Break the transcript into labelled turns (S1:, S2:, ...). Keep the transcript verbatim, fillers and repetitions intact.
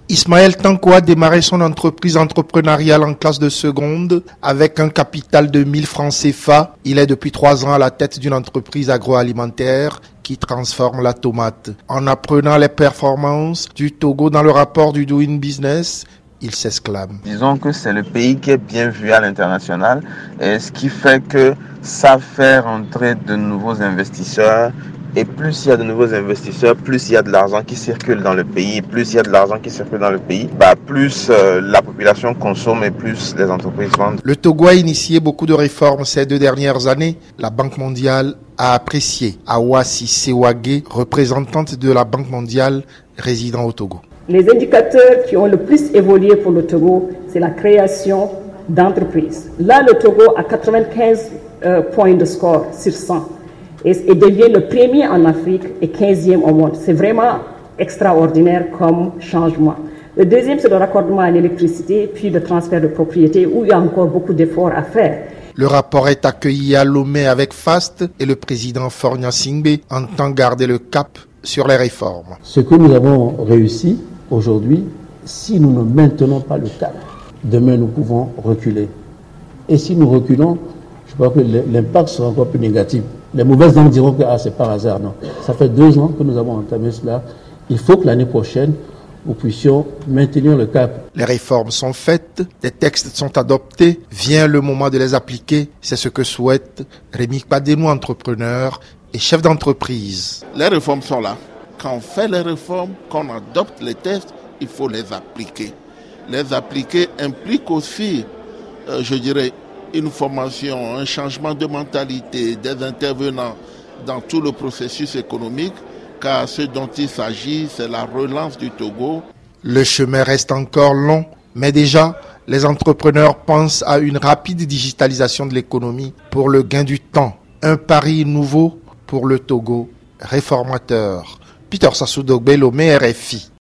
S1: Ismaël Tanko a démarré son entreprise entrepreneuriale en classe de seconde avec un capital de mille francs C F A. Il est depuis trois ans à la tête d'une entreprise agroalimentaire qui transforme la tomate. En apprenant les performances du Togo dans le rapport du Doing Business, il s'exclame.
S2: Disons que c'est le pays qui est bien vu à l'international, et ce qui fait que ça fait rentrer de nouveaux investisseurs. Et plus il y a de nouveaux investisseurs, plus il y a de l'argent qui circule dans le pays. Plus il y a de l'argent qui circule dans le pays, bah plus euh, la population consomme et plus les entreprises vendent.
S1: Le Togo a initié beaucoup de réformes ces deux dernières années. La Banque mondiale a apprécié Awa Sisewage, représentante de la Banque mondiale résidant au Togo.
S3: Les indicateurs qui ont le plus évolué pour le Togo, c'est la création d'entreprises. Là, le Togo a quatre-vingt-quinze euh, points de score sur cent. Et devient le premier en Afrique et quinzième au monde. C'est vraiment extraordinaire comme changement. Le deuxième, c'est le raccordement à l'électricité, puis le transfert de propriété, où il y a encore beaucoup d'efforts à faire.
S1: Le rapport est accueilli à Lomé avec faste et le président Fornia Singbe entend garder le cap sur les réformes.
S4: Ce que nous avons réussi aujourd'hui, si nous ne maintenons pas le cap, demain nous pouvons reculer. Et si nous reculons, je crois que l'impact sera encore plus négatif. Les mauvaises langues diront que ah, c'est par hasard. Non. Ça fait deux ans que nous avons entamé cela. Il faut que l'année prochaine, nous puissions maintenir le cap.
S1: Les réformes sont faites, des textes sont adoptés, vient le moment de les appliquer. C'est ce que souhaite Rémi Pademou, entrepreneur et chef d'entreprise.
S5: Les réformes sont là. Quand on fait les réformes, quand on adopte les textes, il faut les appliquer. Les appliquer implique aussi, euh, je dirais, une formation, un changement de mentalité des intervenants dans tout le processus économique, car ce dont il s'agit, c'est la relance du Togo.
S1: Le chemin reste encore long, mais déjà, les entrepreneurs pensent à une rapide digitalisation de l'économie pour le gain du temps. Un pari nouveau pour le Togo réformateur. Peter Sassoudogbe, Lomé, R F I.